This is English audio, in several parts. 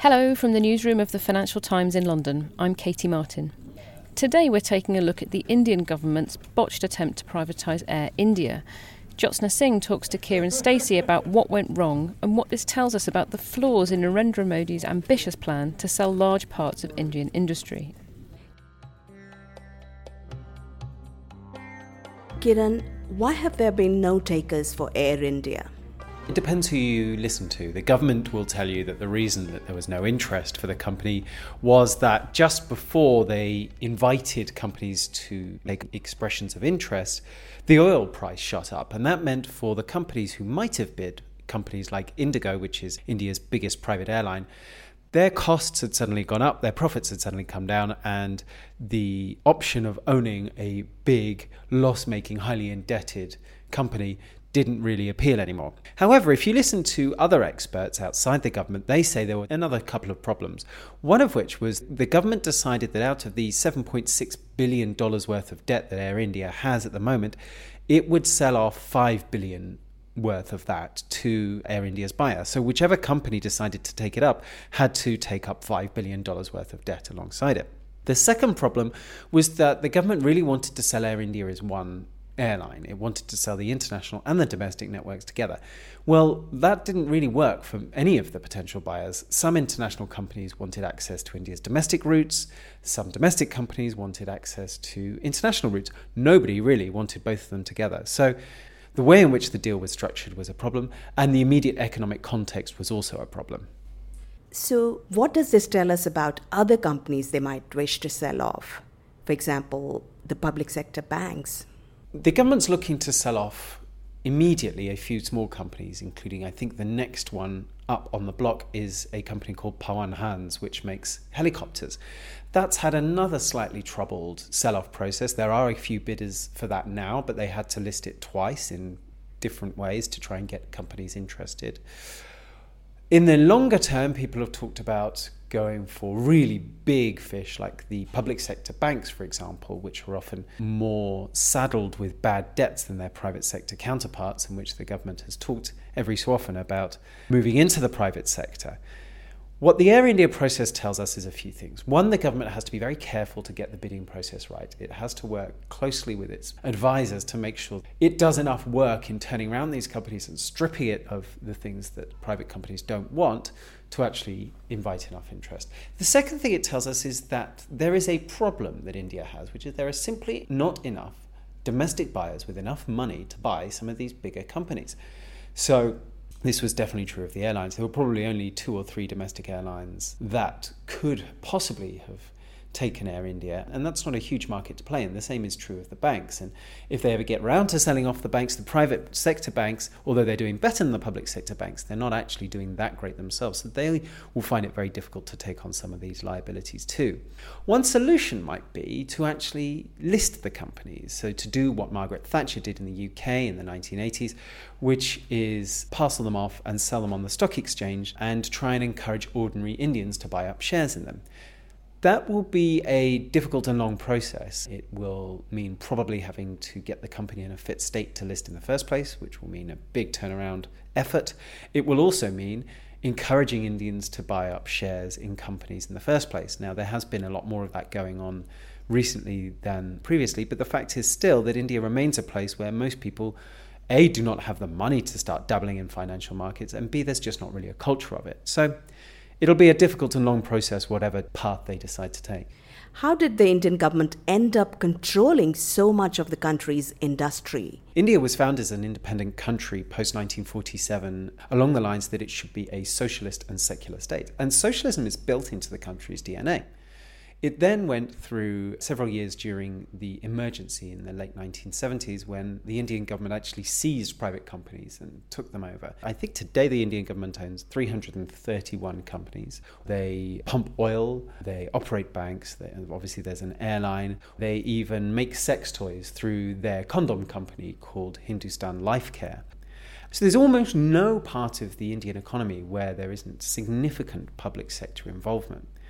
Hello from the newsroom of the Financial Times in London. I'm Katie Martin. Today we're taking a look at the Indian government's botched attempt to privatise Air India. Jyotsna Singh talks to Kieran Stacey about what went wrong and what this tells us about the flaws in Narendra Modi's ambitious plan to sell large parts of Indian industry. Kiran, why have there been no takers for Air India? It depends who you listen to. The government will tell you that the reason that there was no interest for the company was that just before they invited companies to make expressions of interest, the oil price shot up. And that meant for the companies who might have bid, companies like Indigo, which is India's biggest private airline, their costs had suddenly gone up, their profits had suddenly come down, and the option of owning a big, loss-making, highly indebted company didn't really appeal anymore. However, if you listen to other experts outside the government, they say there were another couple of problems. One of which was the government decided that out of the $7.6 billion worth of debt that Air India has at the moment, it would sell off $5 billion worth of that to Air India's buyer. So whichever company decided to take it up had to take up $5 billion worth of debt alongside it. The second problem was that the government really wanted to sell Air India as one airline. It wanted to sell the international and the domestic networks together. Well, that didn't really work for any of the potential buyers. Some international companies wanted access to India's domestic routes. Some domestic companies wanted access to international routes. Nobody really wanted both of them together. So the way in which the deal was structured was a problem, and the immediate economic context was also a problem. So what does this tell us about other companies they might wish to sell off? For example, the public sector banks. The government's looking to sell off immediately a few small companies, including, I think, the next one up on the block is a company called Pawan Hans, which makes helicopters. That's had another slightly troubled sell-off process. There are a few bidders for that now, but they had to list it twice in different ways to try and get companies interested. In the longer term, people have talked about going for really big fish like the public sector banks, for example, which are often more saddled with bad debts than their private sector counterparts, in which the government has talked every so often about moving into the private sector. What the Air India process tells us is a few things. One, the government has to be very careful to get the bidding process right. It has to work closely with its advisors to make sure it does enough work in turning around these companies and stripping it of the things that private companies don't want to actually invite enough interest. The second thing it tells us is that there is a problem that India has, which is there are simply not enough domestic buyers with enough money to buy some of these bigger companies. So this was definitely true of the airlines. There were probably only 2 or 3 domestic airlines that could possibly have taken Air India, and that's not a huge market to play in. The same is true of the banks, and if they ever get round to selling off the banks, the private sector banks, although they're doing better than the public sector banks, they're not actually doing that great themselves, so they will find it very difficult to take on some of these liabilities too. One solution might be to actually list the companies, so to do what Margaret Thatcher did in the UK in the 1980s, which is parcel them off and sell them on the stock exchange and try and encourage ordinary Indians to buy up shares in them. That will be a difficult and long process. It will mean probably having to get the company in a fit state to list in the first place, which will mean a big turnaround effort. It will also mean encouraging Indians to buy up shares in companies in the first place. Now, there has been a lot more of that going on recently than previously, but the fact is still that India remains a place where most people, A, do not have the money to start dabbling in financial markets, and B, there's just not really a culture of it. So it'll be a difficult and long process, whatever path they decide to take. How did the Indian government end up controlling so much of the country's industry? India was founded as an independent country post-1947 along the lines that it should be a socialist and secular state. And socialism is built into the country's DNA. It then went through several years during the emergency in the late 1970s when the Indian government actually seized private companies and took them over. I think today the Indian government owns 331 companies. They pump oil, they operate banks, obviously there's an airline. They even make sex toys through their condom company called Hindustan Life Care. So there's almost no part of the Indian economy where there isn't significant public sector involvement.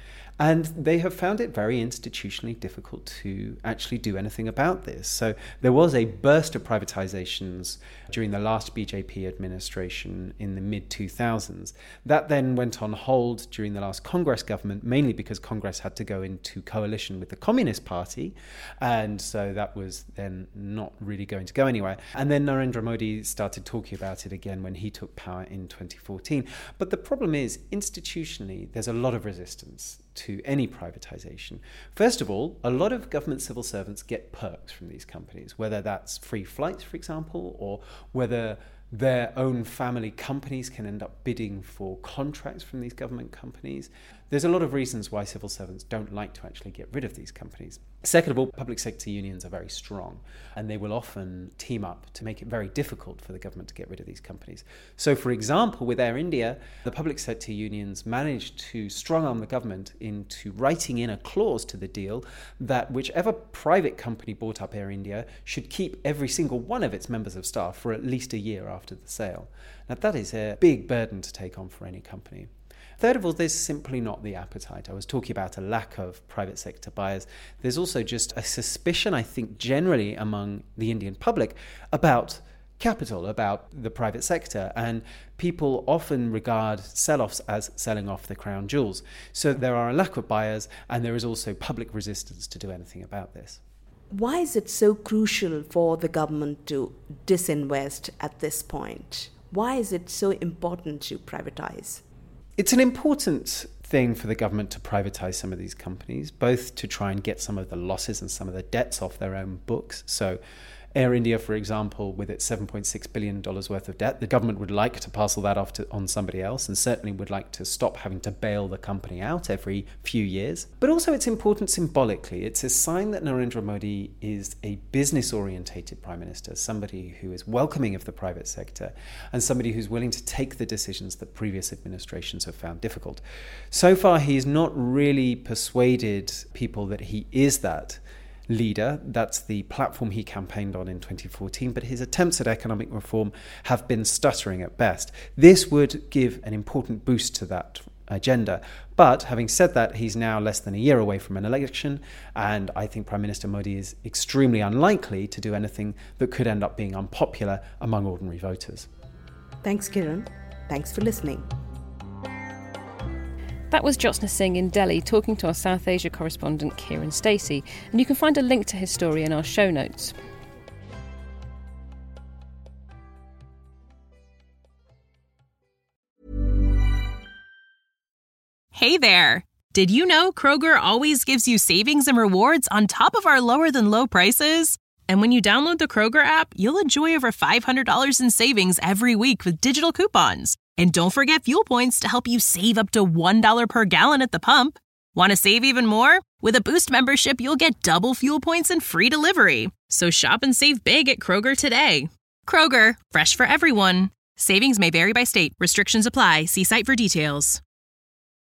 And they have found it very institutionally difficult to actually do anything about this. So there was a burst of privatizations during the last BJP administration in the mid-2000s. That then went on hold during the last Congress government, mainly because Congress had to go into coalition with the Communist Party. And so that was then not really going to go anywhere. And then Narendra Modi started talking about it again when he took power in 2014. But the problem is, institutionally, there's a lot of resistance to any privatization. First of all, a lot of government civil servants get perks from these companies, whether that's free flights, for example, or whether their own family companies can end up bidding for contracts from these government companies. There's a lot of reasons why civil servants don't like to actually get rid of these companies. Second of all, public sector unions are very strong, and they will often team up to make it very difficult for the government to get rid of these companies. So, for example, with Air India, the public sector unions managed to strong-arm the government into writing in a clause to the deal that whichever private company bought up Air India should keep every single one of its members of staff for at least a year after the sale. Now, that is a big burden to take on for any company. Third of all, there's simply not the appetite. I was talking about a lack of private sector buyers. There's also just a suspicion, I think, generally among the Indian public about capital, about the private sector. And people often regard sell-offs as selling off the crown jewels. So there are a lack of buyers, and there is also public resistance to do anything about this. Why is it so crucial for the government to disinvest at this point? Why is it so important to privatize? It's an important thing for the government to privatize some of these companies, both to try and get some of the losses and some of the debts off their own books. So Air India, for example, with its $7.6 billion worth of debt, the government would like to parcel that off on somebody else, and certainly would like to stop having to bail the company out every few years. But also it's important symbolically. It's a sign that Narendra Modi is a business-orientated prime minister, somebody who is welcoming of the private sector, and somebody who's willing to take the decisions that previous administrations have found difficult. So far, he's not really persuaded people that he is that leader. That's the platform he campaigned on in 2014, but his attempts at economic reform have been stuttering at best. This would give an important boost to that agenda. But having said that, he's now less than a year away from an election, and I think Prime Minister Modi is extremely unlikely to do anything that could end up being unpopular among ordinary voters. Thanks, Kiran. Thanks for listening. That was Jyotsna Singh in Delhi talking to our South Asia correspondent Kieran Stacey, and you can find a link to his story in our show notes. Hey there! Did you know Kroger always gives you savings and rewards on top of our lower-than-low prices? And when you download the Kroger app, you'll enjoy over $500 in savings every week with digital coupons. And don't forget fuel points to help you save up to $1 per gallon at the pump. Want to save even more? With a Boost membership, you'll get double fuel points and free delivery. So shop and save big at Kroger today. Kroger, fresh for everyone. Savings may vary by state. Restrictions apply. See site for details.